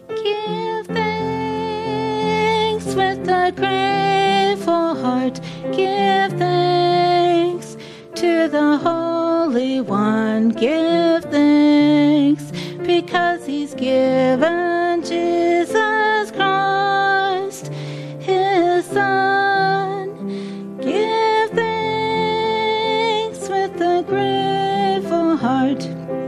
Give thanks with a grateful heart. Give thanks to the Holy One. Give thanks because He's given Jesus Christ, His Son. Give thanks with a grateful heart.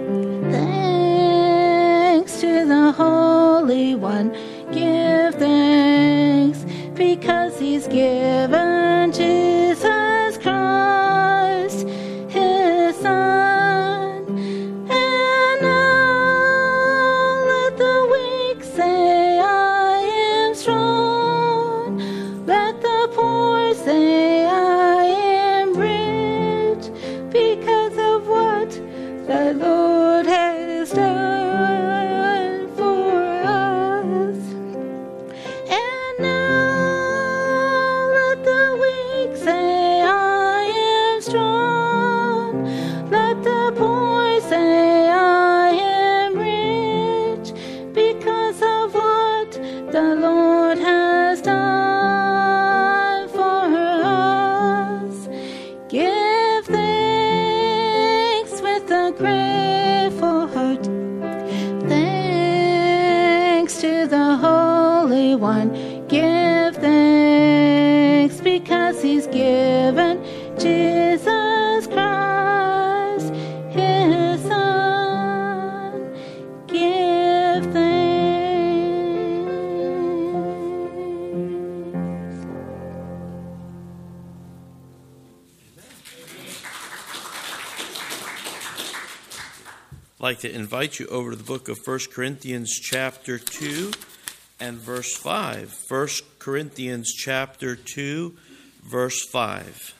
Thanks to the Holy One. Give thanks because He's given Jesus Christ, His Son. And now let the weak say, I am strong. Let the poor say, I am rich, because of what the Lord has done for us. And now let the weak say, I am strong. Let the poor say, I am rich, because of what the Lord has done for us. Give thanks with a grateful heart. Thanks to the Holy One. Give thanks because He's given Jesus Christ, His Son. Give thanks. I'd like to invite you over to the book of 1 Corinthians chapter 2 and verse 5. 1 Corinthians chapter 2, verse 5.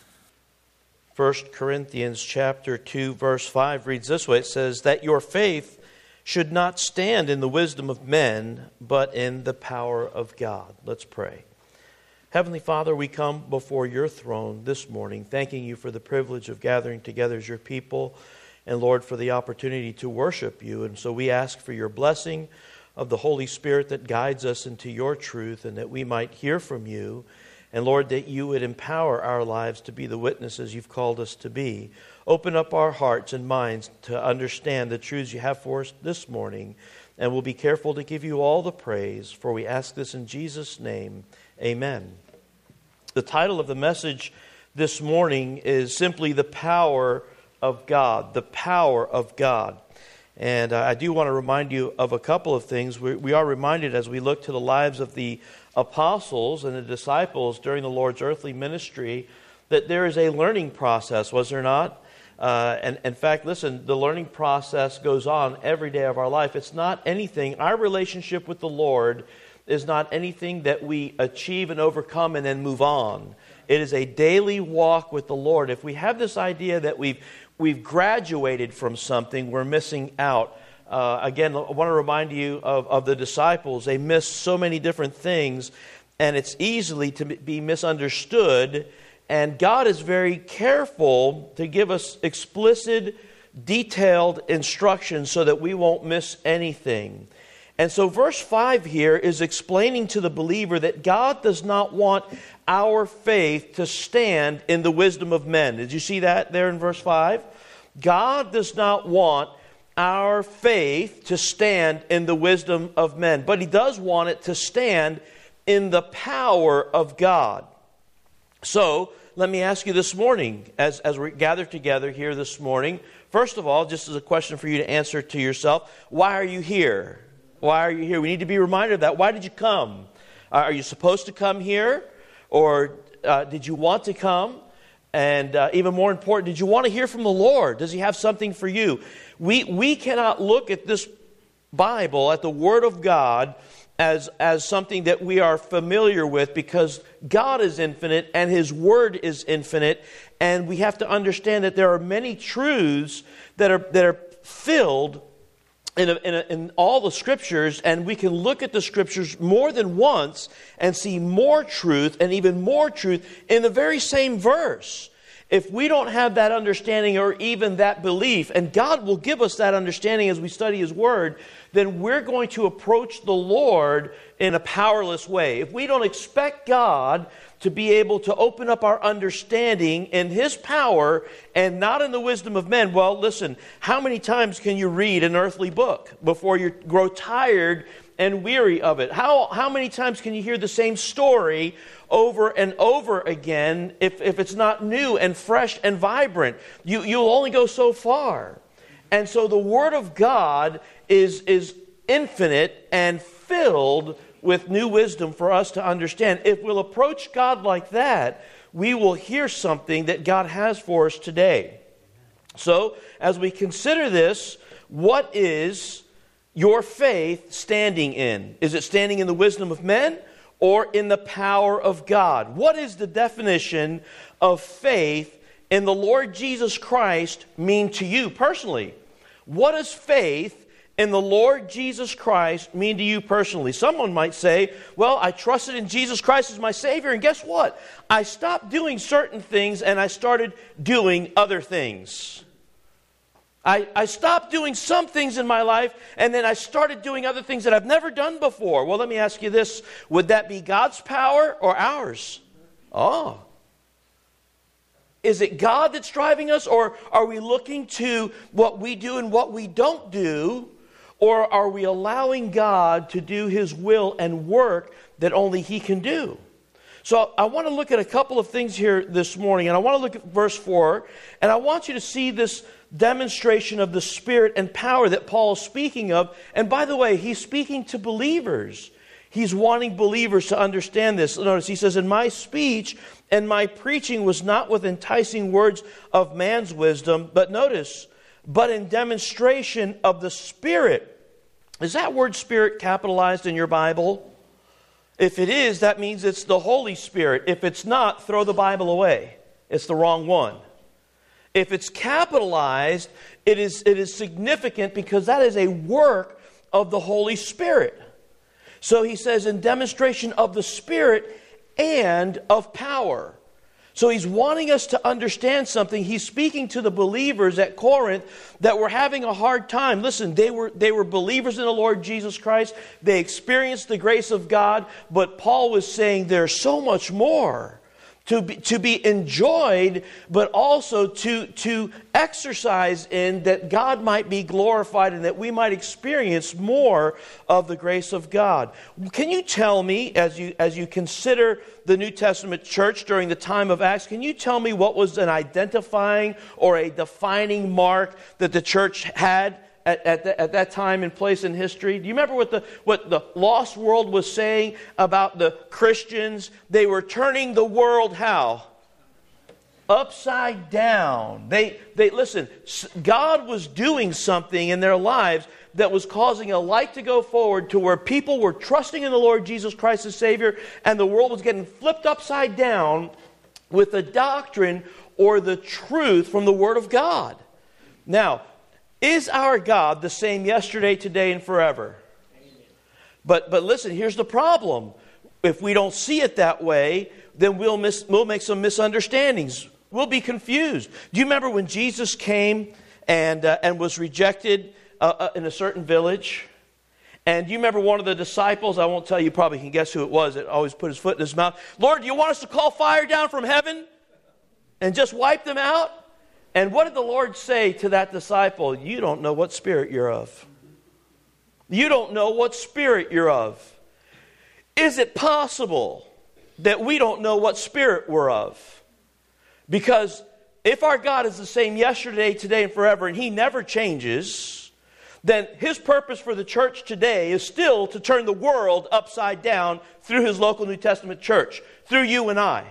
1 Corinthians chapter 2, verse 5 reads this way. It says, that your faith should not stand in the wisdom of men, but in the power of God. Let's pray. Heavenly Father, we come before your throne this morning, thanking you for the privilege of gathering together as your people, and Lord, for the opportunity to worship you. And so we ask for your blessing of the Holy Spirit that guides us into your truth, and that we might hear from you. And Lord, that you would empower our lives to be the witnesses you've called us to be. Open up our hearts and minds to understand the truths you have for us this morning. And we'll be careful to give you all the praise, for we ask this in Jesus' name. Amen. The title of the message this morning is simply The Power of God. The Power of God. And I do want to remind you of a couple of things. We are reminded as we look to the lives of the apostles and the disciples during the Lord's earthly ministry that there is a learning process, was there not? And in fact, listen, the learning process goes on every day of our life. It's not anything, our relationship with the Lord is not anything that we achieve and overcome and then move on. It is a daily walk with the Lord. If we have this idea that we've graduated from something, we're missing out. Again, I want to remind you of the disciples. They missed so many different things, and it's easily to be misunderstood. And God is very careful to give us explicit, detailed instructions so that we won't miss anything. And so verse 5 here is explaining to the believer that God does not want our faith to stand in the wisdom of men. Did you see that there in verse 5? God does not want our faith to stand in the wisdom of men, but He does want it to stand in the power of God. So, let me ask you this morning, as we gather together here this morning, first of all, just as a question for you to answer to yourself, why are you here? Why are you here? We need to be reminded of that. Why did you come? Are you supposed to come here? Or did you want to come? And even more important, did you want to hear from the Lord? Does He have something for you? We cannot look at this Bible, at the Word of God, as something that we are familiar with, because God is infinite and His Word is infinite, and we have to understand that there are many truths that are filled in all the Scriptures, and we can look at the Scriptures more than once and see more truth and even more truth in the very same verse. If we don't have that understanding or even that belief, and God will give us that understanding as we study His Word, then we're going to approach the Lord in a powerless way. If we don't expect God to be able to open up our understanding in His power and not in the wisdom of men, well, listen, how many times can you read an earthly book before you grow tired and weary of it? How many times can you hear the same story over and over again if it's not new and fresh and vibrant? You'll only go so far. And so the Word of God is infinite and filled with new wisdom for us to understand. If we'll approach God like that, we will hear something that God has for us today. So, as we consider this, what is your faith standing in? Is it standing in the wisdom of men or in the power of God? What is the definition of faith in the Lord Jesus Christ mean to you personally? What does faith in the Lord Jesus Christ mean to you personally? Someone might say, well, I trusted in Jesus Christ as my Savior, and guess what? I stopped doing certain things and I started doing other things. I stopped doing some things in my life, and then I started doing other things that I've never done before. Well, let me ask you this. Would that be God's power or ours? Oh. Is it God that's driving us, or are we looking to what we do and what we don't do, or are we allowing God to do His will and work that only He can do? So I want to look at a couple of things here this morning, and I want to look at verse 4, and I want you to see this demonstration of the Spirit and power that Paul is speaking of. And by the way, he's speaking to believers. He's wanting believers to understand this. Notice he says, "And my speech and my preaching was not with enticing words of man's wisdom," but notice, "but in demonstration of the Spirit." Is that word Spirit capitalized in your Bible? If it is, that means it's the Holy Spirit. If it's not, throw the Bible away. It's the wrong one. If it's capitalized, it is significant because that is a work of the Holy Spirit. So he says, in demonstration of the Spirit and of power. So he's wanting us to understand something. He's speaking to the believers at Corinth that were having a hard time. Listen, they were believers in the Lord Jesus Christ. They experienced the grace of God. But Paul was saying there's so much more to be enjoyed, but also to exercise in, that God might be glorified and that we might experience more of the grace of God. Can you tell me, as you consider the New Testament church during the time of Acts, can you tell me what was an identifying or a defining mark that the church had at that time and place in history? Do you remember what the lost world was saying about the Christians? They were turning the world how? Upside down. They listen, God was doing something in their lives that was causing a light to go forward to where people were trusting in the Lord Jesus Christ as Savior, and the world was getting flipped upside down with the doctrine or the truth from the Word of God. Now, is our God the same yesterday, today, and forever? But listen, here's the problem. If we don't see it that way, then we'll make some misunderstandings. We'll be confused. Do you remember when Jesus came and was rejected in a certain village? And do you remember one of the disciples? I won't tell you, you probably can guess who it was, that always put his foot in his mouth. "Lord, do you want us to call fire down from heaven and just wipe them out?" And what did the Lord say to that disciple? "You don't know what spirit you're of. You don't know what spirit you're of." Is it possible that we don't know what spirit we're of? Because if our God is the same yesterday, today, and forever, and He never changes, then His purpose for the church today is still to turn the world upside down through His local New Testament church, through you and I.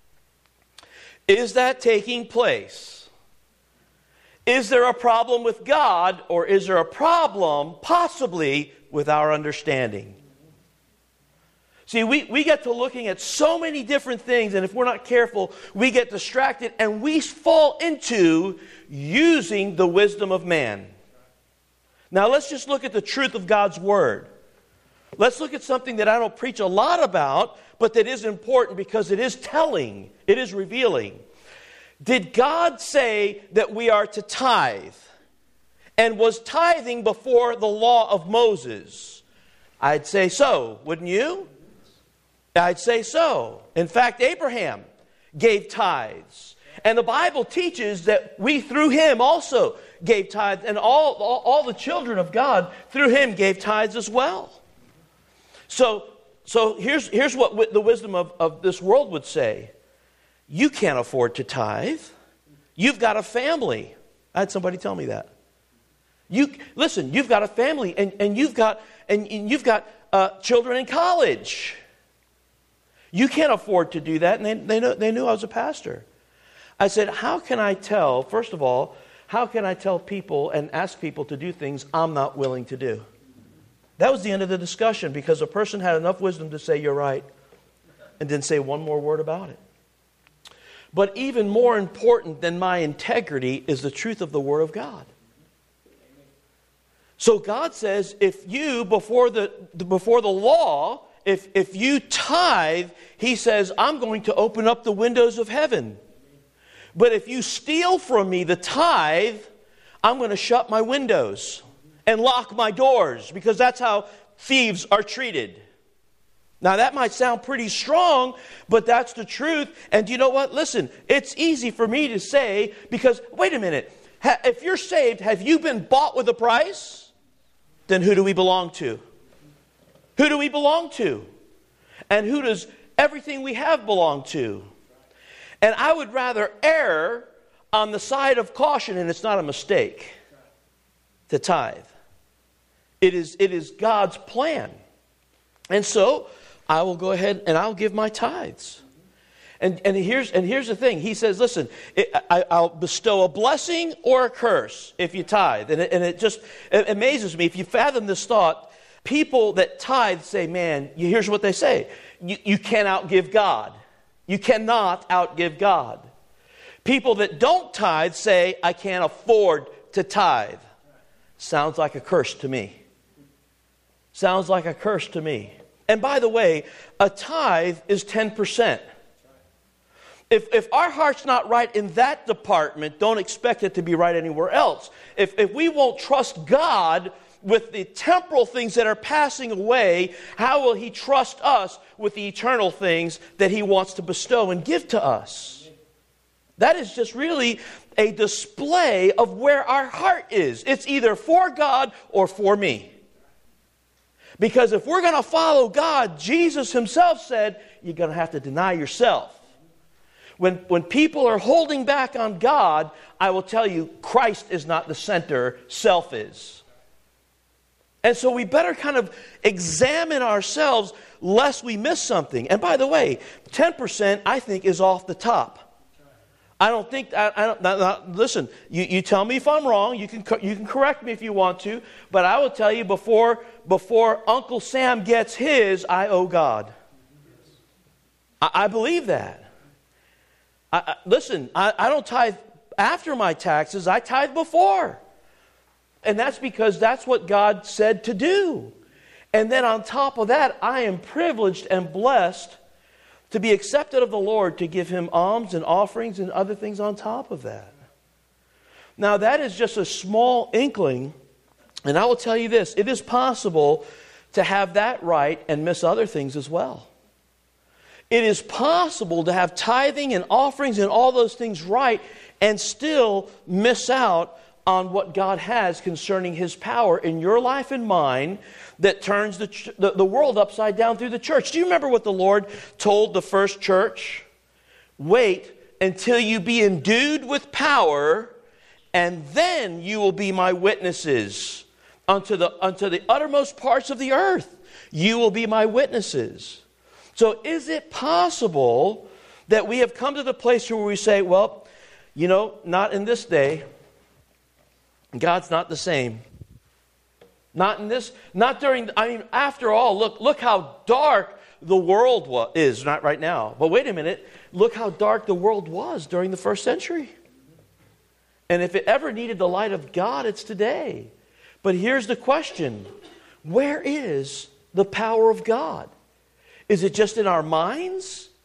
Is that taking place? Is there a problem with God, or is there a problem possibly with our understanding? See, we get to looking at so many different things, and if we're not careful, we get distracted and we fall into using the wisdom of man. Now let's just look at the truth of God's Word. Let's look at something that I don't preach a lot about, but that is important because it is telling, it is revealing. Did God say that we are to tithe? And was tithing before the law of Moses? I'd say so, wouldn't you? I'd say so. In fact, Abraham gave tithes. And the Bible teaches that we through him also gave tithes. And all the children of God through him gave tithes as well. So here's what the wisdom of this world would say. You can't afford to tithe. You've got a family. I had somebody tell me that. Listen, you've got a family and you've got children in college. You can't afford to do that. And they knew I was a pastor. I said, how can I tell, first of all, how can I tell people and ask people to do things I'm not willing to do? That was the end of the discussion, because a person had enough wisdom to say, you're right, and didn't say one more word about it. But even more important than my integrity is the truth of the Word of God. So God says, if you, before the law, if you tithe, He says, I'm going to open up the windows of heaven. But if you steal from me the tithe, I'm going to shut my windows and lock my doors, because that's how thieves are treated. Now that might sound pretty strong, but that's the truth. And you know what? Listen, it's easy for me to say, because, wait a minute, if you're saved, have you been bought with a price? Then who do we belong to? Who do we belong to? And who does everything we have belong to? And I would rather err on the side of caution, and it's not a mistake to tithe. It is God's plan. And so I will go ahead and I'll give my tithes. And here's the thing. He says, listen, I'll bestow a blessing or a curse if you tithe. And it just amazes me. If you fathom this thought, people that tithe say, man, here's what they say. You can't outgive God. You cannot outgive God. People that don't tithe say, I can't afford to tithe. Sounds like a curse to me. Sounds like a curse to me. And by the way, a tithe is 10%. If our heart's not right in that department, don't expect it to be right anywhere else. If we won't trust God with the temporal things that are passing away, how will He trust us with the eternal things that He wants to bestow and give to us? That is just really a display of where our heart is. It's either for God or for me. Because if we're going to follow God, Jesus Himself said, you're going to have to deny yourself. When people are holding back on God, I will tell you, Christ is not the center, self is. And so we better kind of examine ourselves lest we miss something. And by the way, 10% I think is off the top. I don't think, listen, you tell me if I'm wrong, you can correct me if you want to, but I will tell you before Uncle Sam gets his, I owe God. I believe that. Listen, I don't tithe after my taxes, I tithe before. And that's because that's what God said to do. And then on top of that, I am privileged and blessed to be accepted of the Lord, to give Him alms and offerings and other things on top of that. Now that is just a small inkling, and I will tell you this, it is possible to have that right and miss other things as well. It is possible to have tithing and offerings and all those things right and still miss out on what God has concerning His power in your life and mine that turns the world upside down through the church. Do you remember what the Lord told the first church? Wait until you be endued with power, and then you will be my witnesses unto the uttermost parts of the earth. You will be my witnesses. So is it possible that we have come to the place where we say, well, you know, not in this day. God's not the same. Not in this, not during, after all, look how dark the world is, not right now. But wait a minute, look how dark the world was during the first century. And if it ever needed the light of God, it's today. But here's the question. Where is the power of God? Is it just in our minds?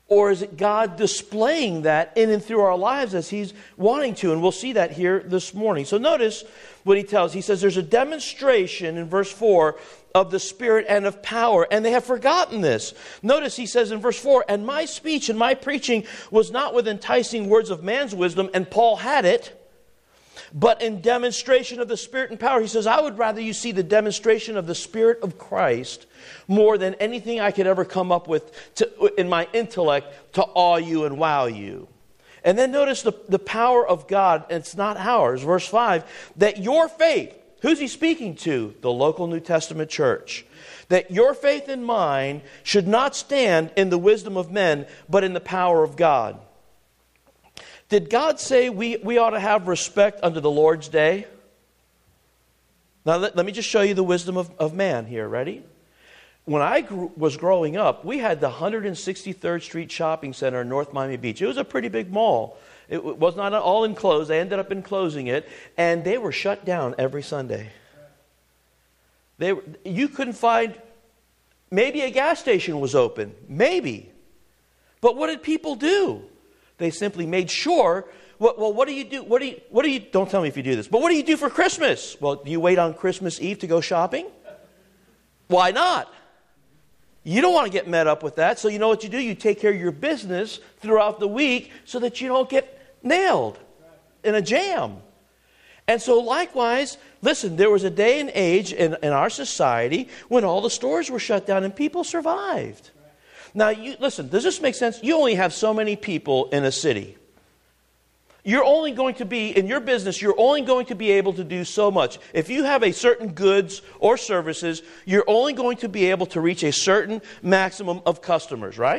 Or is it God displaying that in and through our lives as He's wanting to? And we'll see that here this morning. So notice what He tells. He says there's a demonstration in verse 4 of the Spirit and of power, and they have forgotten this. Notice He says in verse 4, and my speech and my preaching was not with enticing words of man's wisdom, and Paul had it, but in demonstration of the Spirit and power. He says, I would rather you see the demonstration of the Spirit of Christ more than anything I could ever come up with in my intellect to awe you and wow you. And then notice the power of God, and it's not ours. Verse 5, that your faith, who's He speaking to? The local New Testament church. That your faith and mine should not stand in the wisdom of men, but in the power of God. Did God say we ought to have respect unto the Lord's day? Now let me just show you the wisdom of man here. Ready? When I was growing up, we had the 163rd Street Shopping Center in North Miami Beach. It was a pretty big mall. It was not all enclosed. They ended up enclosing it. And they were shut down every Sunday. You couldn't find... Maybe a gas station was open. Maybe. But what did people do? They simply made sure... Well, what do you do? What do you? Don't tell me if you do this. But what do you do for Christmas? Well, do you wait on Christmas Eve to go shopping? Why not? You don't want to get met up with that. So you know what you do? You take care of your business throughout the week so that you don't get nailed in a jam. And so likewise, listen, there was a day and age in our society when all the stores were shut down and people survived. Now, listen, does this make sense? You only have so many people in a city. You're only going to be, in your business, you're only going to be able to do so much. If you have a certain goods or services, you're only going to be able to reach a certain maximum of customers, right?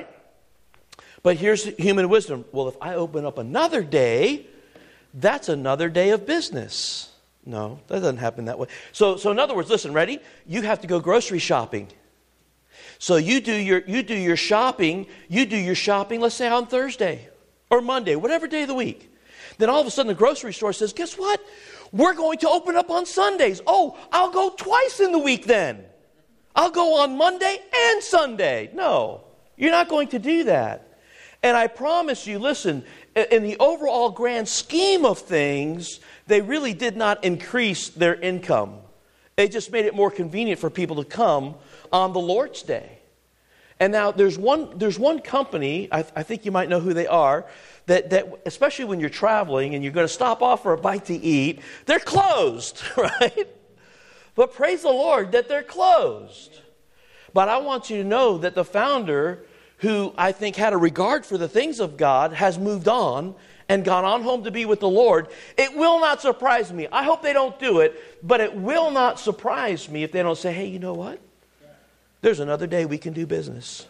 But here's human wisdom. Well, if I open up another day, that's another day of business. No, that doesn't happen that way. So in other words, listen, ready? You have to go grocery shopping. So you do your shopping, let's say on Thursday or Monday, whatever day of the week. Then all of a sudden the grocery store says, guess what? We're going to open up on Sundays. Oh, I'll go twice in the week then. I'll go on Monday and Sunday. No, you're not going to do that. And I promise you, listen, in the overall grand scheme of things, they really did not increase their income. It just made it more convenient for people to come on the Lord's Day. And now there's one company, I think you might know who they are, that especially when you're traveling and you're going to stop off for a bite to eat, they're closed, right? But praise the Lord that they're closed. But I want you to know that the founder, who I think had a regard for the things of God, has moved on and gone on home to be with the Lord. It will not surprise me. I hope they don't do it, but it will not surprise me if they don't say, hey, you know what? There's another day we can do business.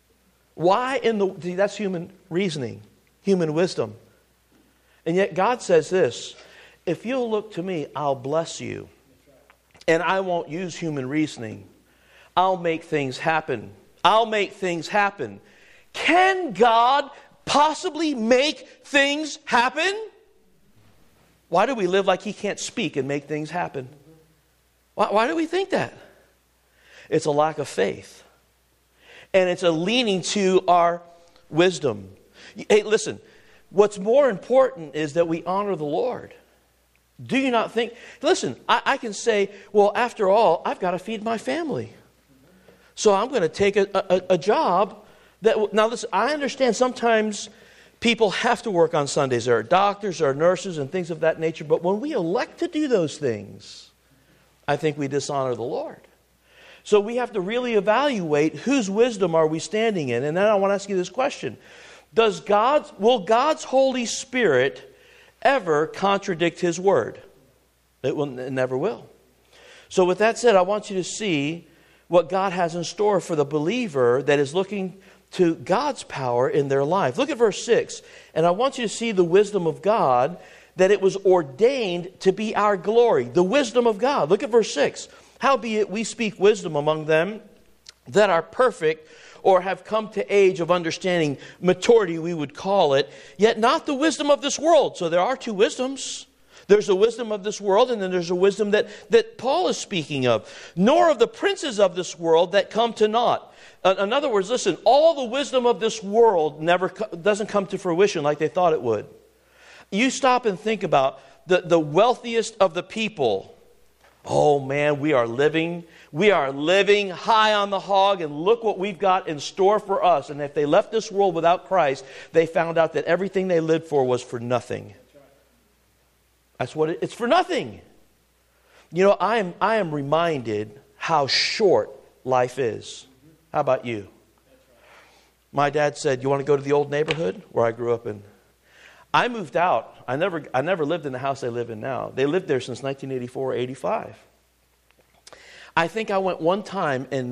Why that's human reasoning, human wisdom. And yet God says this, if you'll look to me, I'll bless you. And I won't use human reasoning. I'll make things happen. I'll make things happen. Can God possibly make things happen? Why do we live like He can't speak and make things happen? Why do we think that? It's a lack of faith. And it's a leaning to our wisdom. Hey, listen, what's more important is that we honor the Lord. Do you not think? Listen, I can say, well, after all, I've got to feed my family. So I'm going to take a job that... Now listen, I understand sometimes people have to work on Sundays. There are doctors, there are nurses, and things of that nature. But when we elect to do those things, I think we dishonor the Lord. So we have to really evaluate whose wisdom are we standing in. And then I want to ask you this question. Will God's Holy Spirit ever contradict His Word? It never will. So with that said, I want you to see what God has in store for the believer that is looking to God's power in their life. Look at verse 6. And I want you to see the wisdom of God, that it was ordained to be our glory. The wisdom of God. Look at verse 6. Howbeit we speak wisdom among them that are perfect, or have come to age of understanding, maturity we would call it, yet not the wisdom of this world. So there are two wisdoms. There's a wisdom of this world, and then there's a wisdom that Paul is speaking of. Nor of the princes of this world that come to naught. In other words, listen, all the wisdom of this world doesn't come to fruition like they thought it would. You stop and think about the wealthiest of the people. Oh man, we are living high on the hog, and look what we've got in store for us. And if they left this world without Christ, they found out that everything they lived for was for nothing. That's what it's for nothing. You know, I am reminded how short life is. How about you? My dad said, "You want to go to the old neighborhood where I grew up in?" I moved out. I never lived in the house they live in now. They lived there since 1984 or 85. I think I went one time in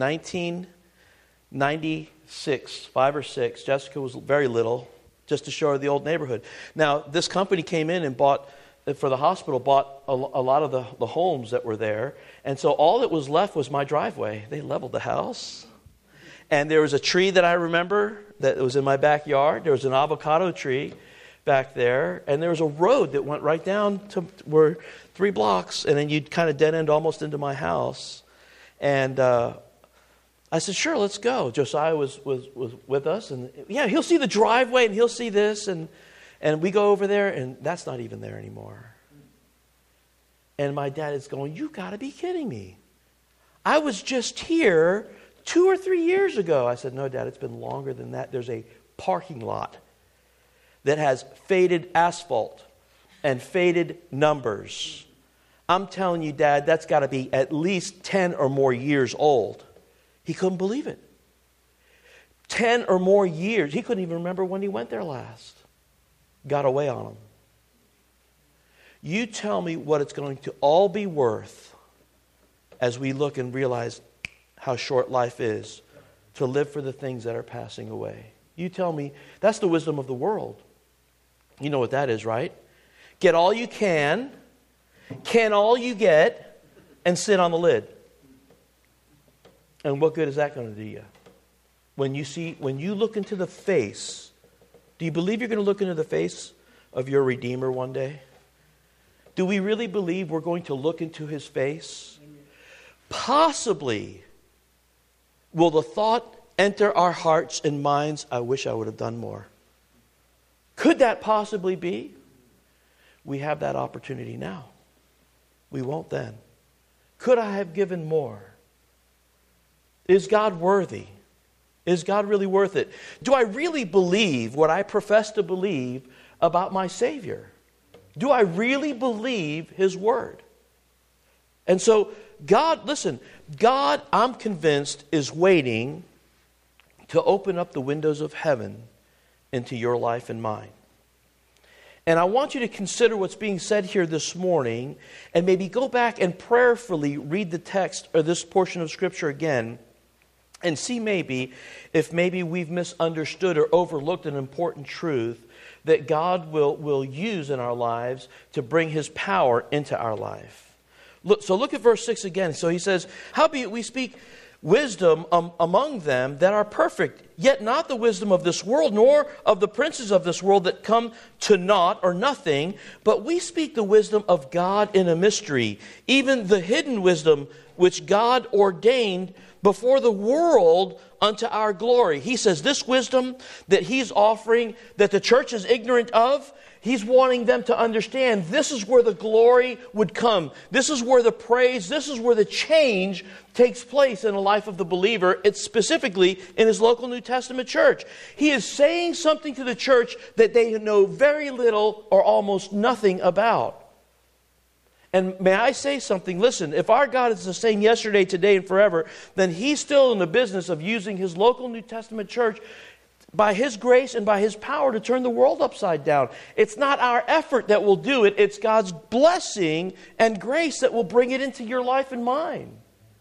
1996, 5 or 6. Jessica was very little, just to show her the old neighborhood. Now, this company came in and bought a lot of the homes that were there. And so all that was left was my driveway. They leveled the house. And there was a tree that I remember that was in my backyard. There was an avocado tree back there, and there was a road that went right down to where 3 blocks, and then you'd kind of dead end almost into my house. And I said, "Sure, let's go." Josiah was with us, and yeah, he'll see the driveway and he'll see this, and we go over there, and that's not even there anymore. And my dad is going, "You got to be kidding me! I was just here 2 or 3 years ago." I said, "No, Dad, it's been longer than that. There's a parking lot that has faded asphalt and faded numbers. I'm telling you, Dad, that's got to be at least 10 or more years old." He couldn't believe it. 10 or more years. He couldn't even remember when he went there last. Got away on him. You tell me what it's going to all be worth as we look and realize how short life is to live for the things that are passing away. You tell me, that's the wisdom of the world. You know what that is, right? Get all you can all you get, and sit on the lid. And what good is that going to do you? When you look into the face, do you believe you're going to look into the face of your Redeemer one day? Do we really believe we're going to look into His face? Possibly will the thought enter our hearts and minds, "I wish I would have done more." Could that possibly be? We have that opportunity now. We won't then. Could I have given more? Is God worthy? Is God really worth it? Do I really believe what I profess to believe about my Savior? Do I really believe His Word? And so God, listen, God, I'm convinced, is waiting to open up the windows of heaven into your life and mine. And I want you to consider what's being said here this morning, and maybe go back and prayerfully read the text or this portion of Scripture again, and see if we've misunderstood or overlooked an important truth that God will use in our lives to bring His power into our life. Look at verse 6 again. So he says, "Howbeit we speak wisdom among them that are perfect, yet not the wisdom of this world, nor of the princes of this world that come to naught or nothing, but we speak the wisdom of God in a mystery, even the hidden wisdom which God ordained before the world unto our glory." He says this wisdom that He's offering, that the church is ignorant of, He's wanting them to understand this is where the glory would come. This is where the praise, this is where the change takes place in the life of the believer. It's specifically in his local New Testament church. He is saying something to the church that they know very little or almost nothing about. And may I say something? Listen, if our God is the same yesterday, today, and forever, then He's still in the business of using His local New Testament church by His grace and by His power to turn the world upside down. It's not our effort that will do it. It's God's blessing and grace that will bring it into your life and mine.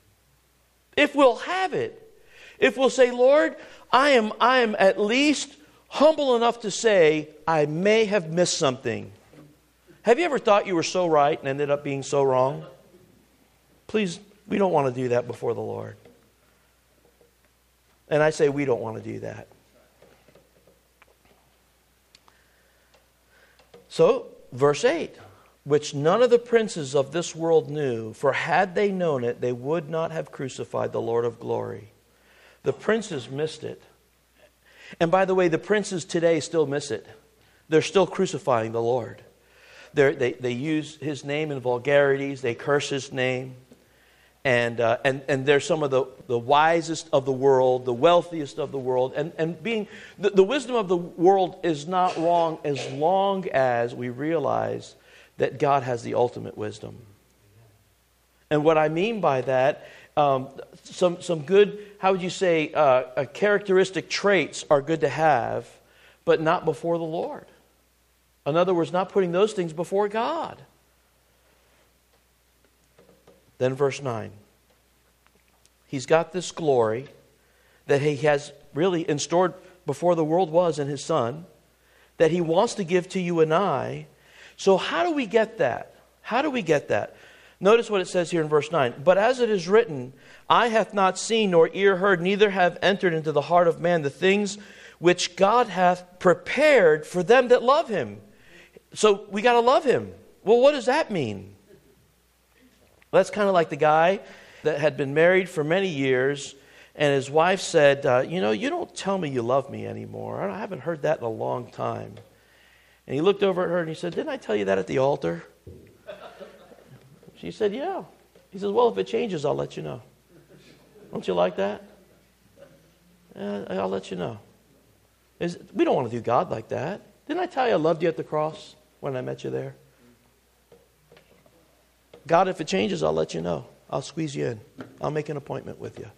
If we'll have it. If we'll say, "Lord, I am at least humble enough to say, I may have missed something." Have you ever thought you were so right and ended up being so wrong? Please, we don't want to do that before the Lord. And I say we don't want to do that. So, verse 8. which none of the princes of this world knew, for had they known it, they would not have crucified the Lord of glory. The princes missed it. And by the way, the princes today still miss it. They're still crucifying the Lord. They use His name in vulgarities. They curse His name. And they're some of the wisest of the world, the wealthiest of the world. And being the wisdom of the world is not wrong as long as we realize that God has the ultimate wisdom. And what I mean by that, some good, how would you say, characteristic traits are good to have, but not before the Lord. In other words, not putting those things before God. Then verse 9. He's got this glory that He has really installed before the world was in His Son, that He wants to give to you and I. So how do we get that? How do we get that? Notice what it says here in verse 9. But as it is written, eye hath not seen nor ear heard, neither have entered into the heart of man the things which God hath prepared for them that love Him. So we got to love Him. Well, what does that mean? That's kind of like the guy that had been married for many years, and his wife said, you don't tell me you love me anymore. I haven't heard that in a long time. And he looked over at her and he said, didn't I tell you that at the altar? She said, yeah. He says, well, if it changes, I'll let you know. Don't you like that? I'll let you know. We don't want to do God like that. Didn't I tell you I loved you at the cross when I met you there? God, if it changes, I'll let you know. I'll squeeze you in. I'll make an appointment with you.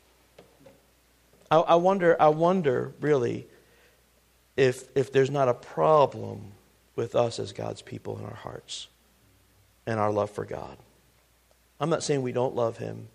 I wonder really if there's not a problem with us as God's people in our hearts and our love for God. I'm not saying we don't love Him,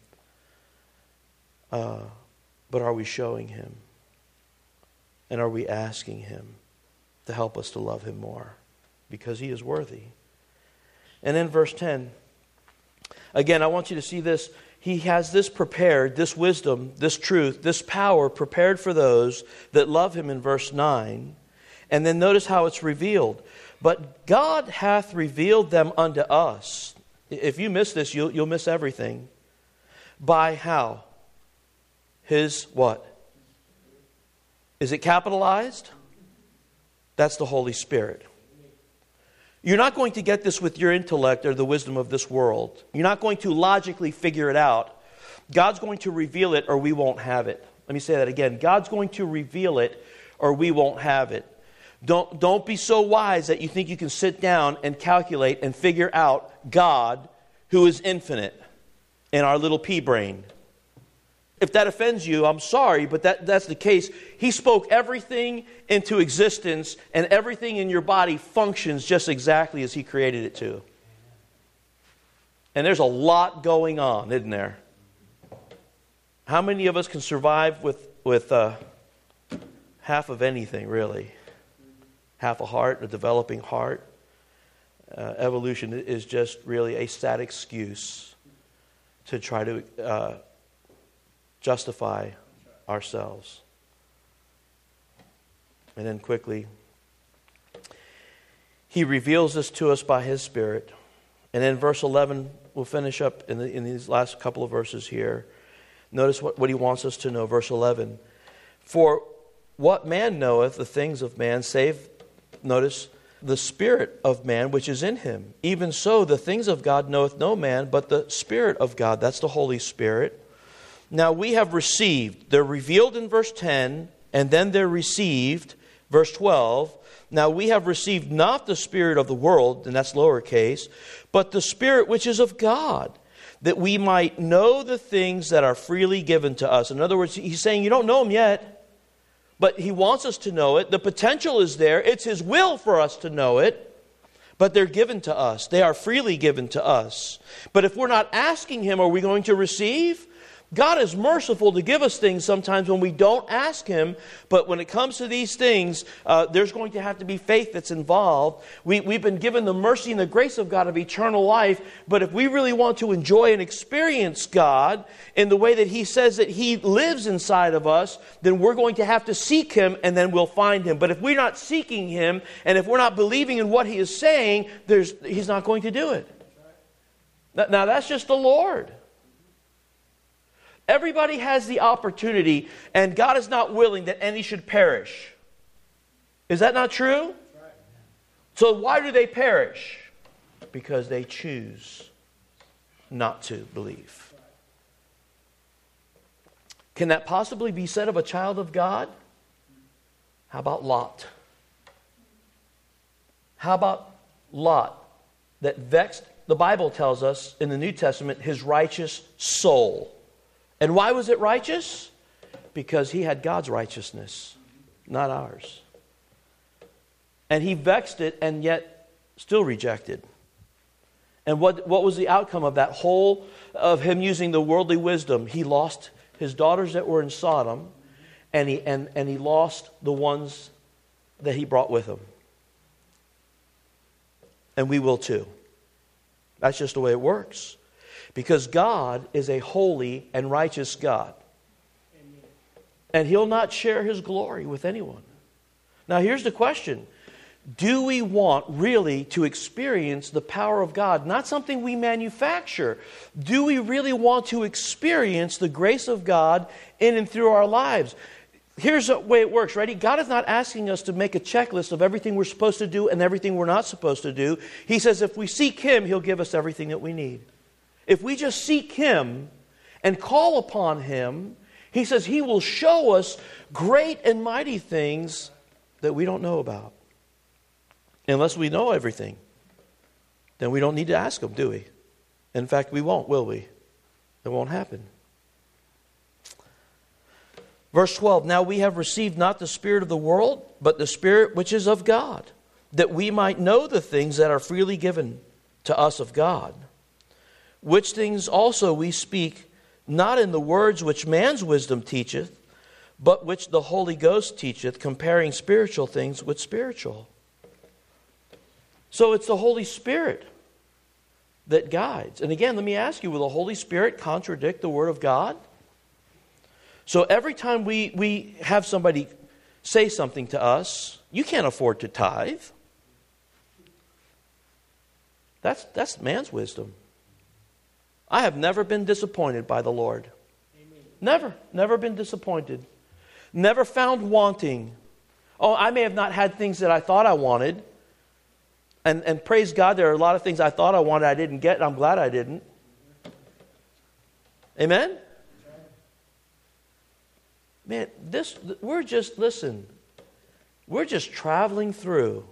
but are we showing Him? And are we asking Him to help us to love Him more? Because He is worthy. And then verse 10. Again, I want you to see this. He has this prepared, this wisdom, this truth, this power prepared for those that love Him in verse 9. And then notice how it's revealed. But God hath revealed them unto us. If you miss this, you'll miss everything. By how? His what? Is it capitalized? That's the Holy Spirit. You're not going to get this with your intellect or the wisdom of this world. You're not going to logically figure it out. God's going to reveal it or we won't have it. Let me say that again. God's going to reveal it or we won't have it. Don't be so wise that you think you can sit down and calculate and figure out God, who is infinite, in our little pea brain. If that offends you, I'm sorry, but that's the case. He spoke everything into existence, and everything in your body functions just exactly as He created it to. And there's a lot going on, isn't there? How many of us can survive with half of anything, really? Half a heart, a developing heart. Evolution is just really a sad excuse to try to justify ourselves. And then quickly, He reveals this to us by His Spirit. And then verse 11, we'll finish up in these last couple of verses here. Notice what He wants us to know. Verse 11. For what man knoweth the things of man, save, notice, the Spirit of man which is in him? Even so, the things of God knoweth no man, but the Spirit of God. That's the Holy Spirit. Now we have received. They're revealed in verse 10, and then they're received, verse 12. Now we have received not the spirit of the world, and that's lowercase, but the Spirit which is of God, that we might know the things that are freely given to us. In other words, He's saying you don't know Him yet, but He wants us to know it. The potential is there. It's His will for us to know it, but they're given to us. They are freely given to us. But if we're not asking Him, are we going to receive? God is merciful to give us things sometimes when we don't ask Him, but when it comes to these things, there's going to have to be faith that's involved. We've been given the mercy and the grace of God of eternal life, but if we really want to enjoy and experience God in the way that He says that He lives inside of us, then we're going to have to seek Him, and then we'll find Him. But if we're not seeking Him, and if we're not believing in what He is saying, He's not going to do it. Now that's just the Lord. Everybody has the opportunity, and God is not willing that any should perish. Is that not true? So why do they perish? Because they choose not to believe. Can that possibly be said of a child of God? How about Lot? How about Lot that vexed, the Bible tells us in the New Testament, his righteous soul? And why was it righteous? Because he had God's righteousness, not ours. And he vexed it and yet still rejected. And what was the outcome of that whole, of him using the worldly wisdom? He lost his daughters that were in Sodom, and he lost the ones that he brought with him. And we will too. That's just the way it works. Because God is a holy and righteous God. And He'll not share His glory with anyone. Now here's the question. Do we want really to experience the power of God? Not something we manufacture. Do we really want to experience the grace of God in and through our lives? Here's the way it works, ready? God is not asking us to make a checklist of everything we're supposed to do and everything we're not supposed to do. He says if we seek Him, He'll give us everything that we need. If we just seek Him and call upon Him, He says He will show us great and mighty things that we don't know about. Unless we know everything, then we don't need to ask Him, do we? In fact, we won't, will we? It won't happen. Verse 12, now we have received not the spirit of the world, but the Spirit which is of God, that we might know the things that are freely given to us of God. Which things also we speak, not in the words which man's wisdom teacheth, but which the Holy Ghost teacheth, comparing spiritual things with spiritual. So it's the Holy Spirit that guides. And again, let me ask you, will the Holy Spirit contradict the Word of God? So every time we have somebody say something to us, you can't afford to tithe. That's man's wisdom. I have never been disappointed by the Lord. Amen. Never been disappointed. Never found wanting. Oh, I may have not had things that I thought I wanted. And praise God, there are a lot of things I thought I wanted I didn't get, and I'm glad I didn't. Amen? Man, we're just traveling through.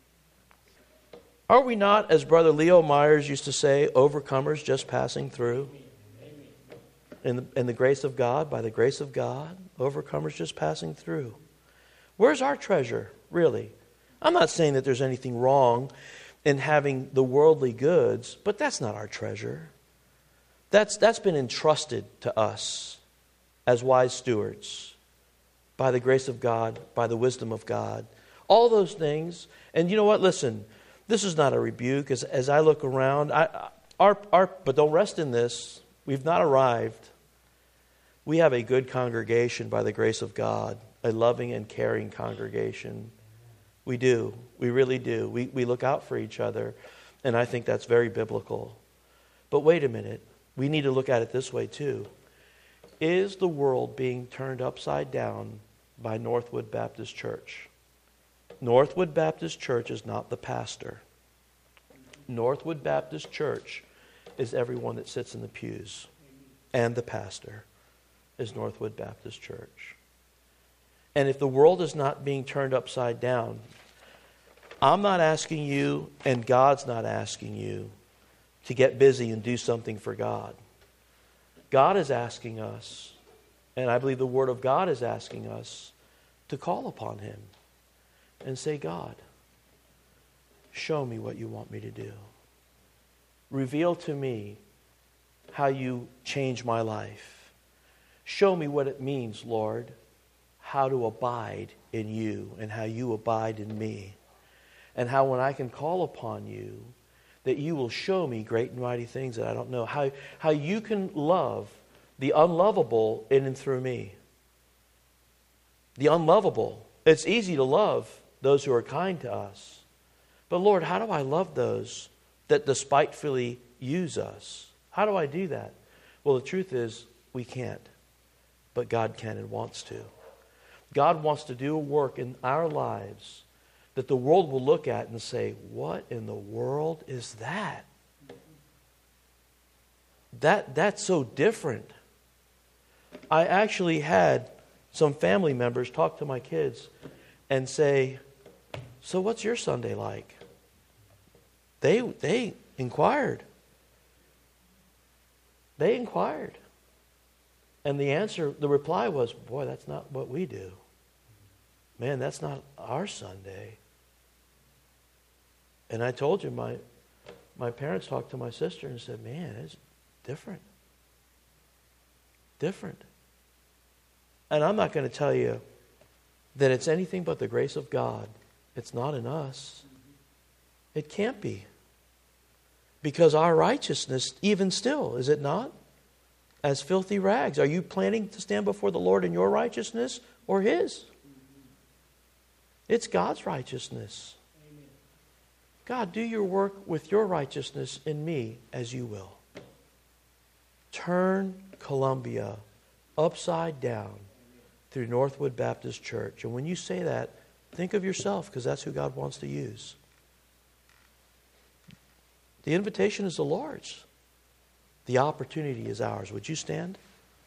Are we not, as Brother Leo Myers used to say, overcomers just passing through? In the grace of God, by the grace of God, overcomers just passing through. Where's our treasure, really? I'm not saying that there's anything wrong in having the worldly goods, but that's not our treasure. That's been entrusted to us as wise stewards by the grace of God, by the wisdom of God. All those things. And you know what? Listen, this is not a rebuke. As I look around, but don't rest in this. We've not arrived. We have a good congregation by the grace of God, a loving and caring congregation. We do. We really do. We look out for each other, and I think that's very biblical. But wait a minute. We need to look at it this way too. Is the world being turned upside down by Northwood Baptist Church? Northwood Baptist Church is not the pastor. Northwood Baptist Church is everyone that sits in the pews. And the pastor is Northwood Baptist Church. And if the world is not being turned upside down, I'm not asking you, and God's not asking you, to get busy and do something for God. God is asking us, and I believe the Word of God is asking us, to call upon Him and say, God, show me what you want me to do. Reveal to me how you change my life. Show me what it means, Lord, how to abide in you and how you abide in me. And how when I can call upon you, that you will show me great and mighty things that I don't know. How you can love the unlovable in and through me. The unlovable. It's easy to love those who are kind to us. But Lord, how do I love those that despitefully use us? How do I do that? Well, the truth is, we can't. But God can and wants to. God wants to do a work in our lives that the world will look at and say, what in the world is that? That's so different. I actually had some family members talk to my kids and say, so what's your Sunday like? They inquired. They inquired. And the reply was, boy, that's not what we do. Man, that's not our Sunday. And I told you, my parents talked to my sister and said, man, it's different. Different. And I'm not going to tell you that it's anything but the grace of God. It's not in us. It can't be. Because our righteousness, even still, is it not? As filthy rags. Are you planning to stand before the Lord in your righteousness or His? It's God's righteousness. Amen. God, do your work with your righteousness in me as you will. Turn Columbia upside down through Northwood Baptist Church. And when you say that, think of yourself, because that's who God wants to use. The invitation is the Lord's. The opportunity is ours. Would you stand?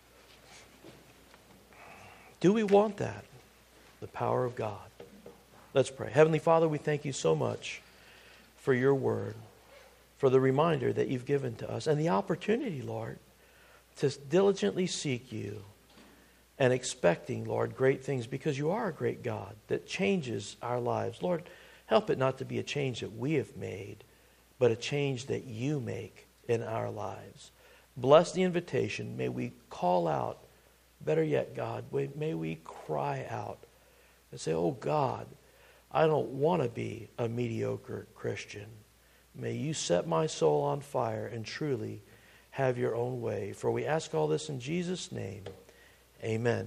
Do we want that? The power of God. Let's pray. Heavenly Father, we thank you so much for your word, for the reminder that you've given to us, and the opportunity, Lord, to diligently seek you and expecting, Lord, great things, because you are a great God that changes our lives. Lord, help it not to be a change that we have made, but a change that you make in our lives. Bless the invitation. May we call out, better yet, God, may we cry out and say, oh God, I don't want to be a mediocre Christian. May you set my soul on fire and truly have your own way. For we ask all this in Jesus' name. Amen.